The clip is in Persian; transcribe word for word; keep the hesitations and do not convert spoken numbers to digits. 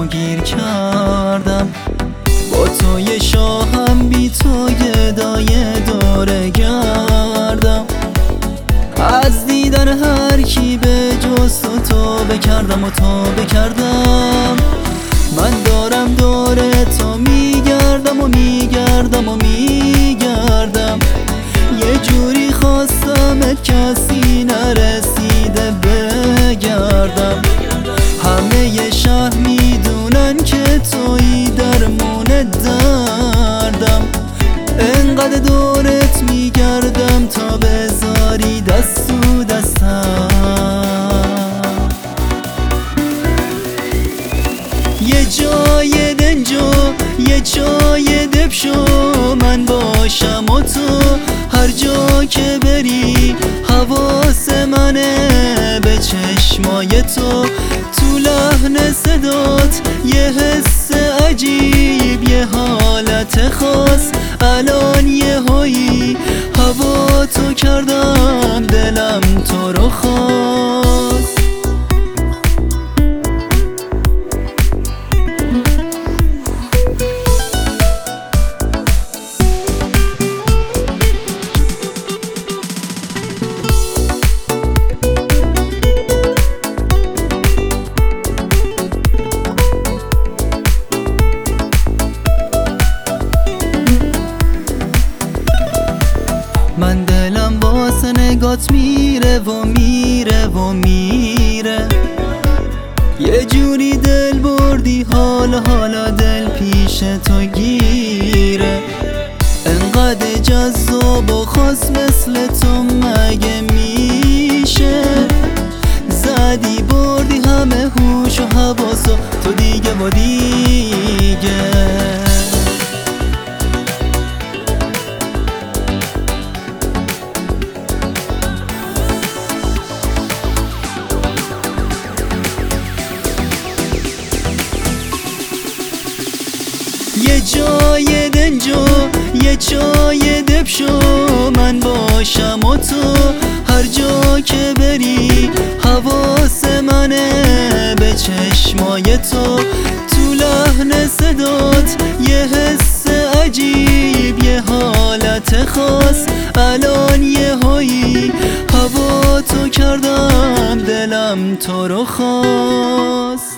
و گیر کردم. با توی شاهم بی توی دایه دوره گردم. از دیدن هر کی به جز تو توبه کردم و توبه کردم. من دارم دور تو میگردم و میگردم و میگردم. یه جوری خواستمت کسی نرسیده بگردم. همه ی شهر میدونن که تویی درمون دردم. انقدر دورت میگردم تا بذاری دست تو دستم. یه جای دنجو یه جای دب شو من باشم و تو هر جا که بری حواس منه به چشمای تو. تو لحن صدات یه حس عجیب یه حالت خاص. الان یه هایی هوا تو کردم دلم تو رو خواست. من دلم واسه نگات میره و میره و میره. یه جوری دل بردی حالا حالا دل پیش تو گیره. انقدر جذاب و خاص مثل تو مگه میشه؟ زدی بردی همه هوش و حواسو تو دیگه و دیگه. یه جای دنجو یه جای دب شو من باشم و تو هر جا که بری حواس منه به چشمای تو. تو لحن صدات یه حس عجیب یه حالت خاص. الان یه هایی هوا تو کردم دلم تو رو خواست.